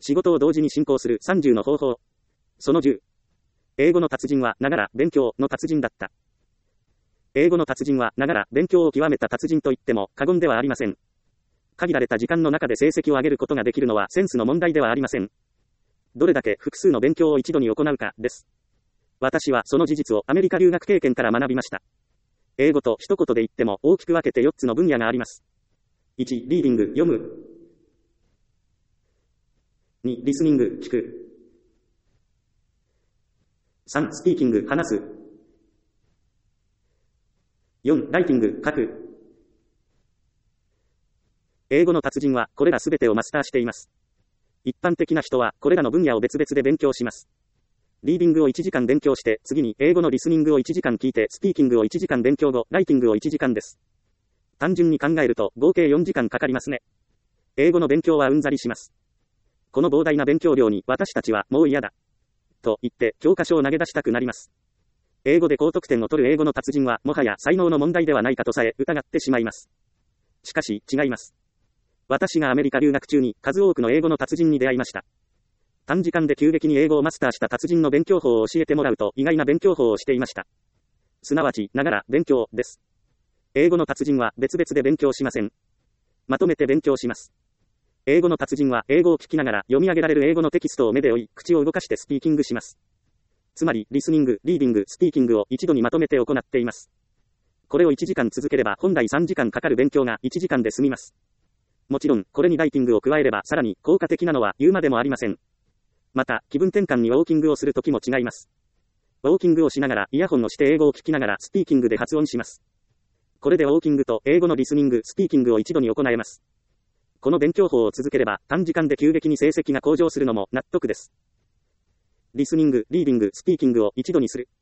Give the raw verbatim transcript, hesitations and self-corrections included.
仕事を同時に進行するさんじゅうの方法。そのじゅう。英語の達人はながら勉強の達人だった。英語の達人はながら勉強を極めた達人と言っても過言ではありません。限られた時間の中で成績を上げることができるのはセンスの問題ではありません。どれだけ複数の勉強を一度に行うかです。私はその事実をアメリカ留学経験から学びました。英語と一言で言っても大きく分けてよっつの分野があります。いち、リーディング、読む。に、リスニング、聞く。さん、スピーキング、話す。よん、ライティング、書く。英語の達人はこれらすべてをマスターしています。一般的な人はこれらの分野を別々で勉強します。リーディングをいちじかん勉強して、次に英語のリスニングをいちじかん聞いて、スピーキングをいちじかん勉強後、ライティングをいちじかんです。単純に考えると合計よんじかんかかりますね。英語の勉強はうんざりします。この膨大な勉強量に私たちはもう嫌だ。と言って教科書を投げ出したくなります。英語で高得点を取る英語の達人はもはや才能の問題ではないかとさえ疑ってしまいます。しかし違います。私がアメリカ留学中に数多くの英語の達人に出会いました。短時間で急激に英語をマスターした達人の勉強法を教えてもらうと意外な勉強法をしていました。すなわち、ながら勉強です。英語の達人は別々で勉強しません。まとめて勉強します。英語の達人は英語を聞きながら読み上げられる英語のテキストを目で追い、口を動かしてスピーキングします。つまり、リスニング、リーディング、スピーキングを一度にまとめて行っています。これをいちじかん続ければ本来さんじかんかかる勉強がいちじかんで済みます。もちろん、これにライティングを加えればさらに効果的なのは言うまでもありません。また、気分転換にウォーキングをするときも違います。ウォーキングをしながらイヤホンをして英語を聞きながらスピーキングで発音します。これでウォーキングと英語のリスニング、スピーキングを一度に行えます。この勉強法を続ければ短時間で急激に成績が向上するのも納得です。リスニング、リーディング、スピーキングを一度にする。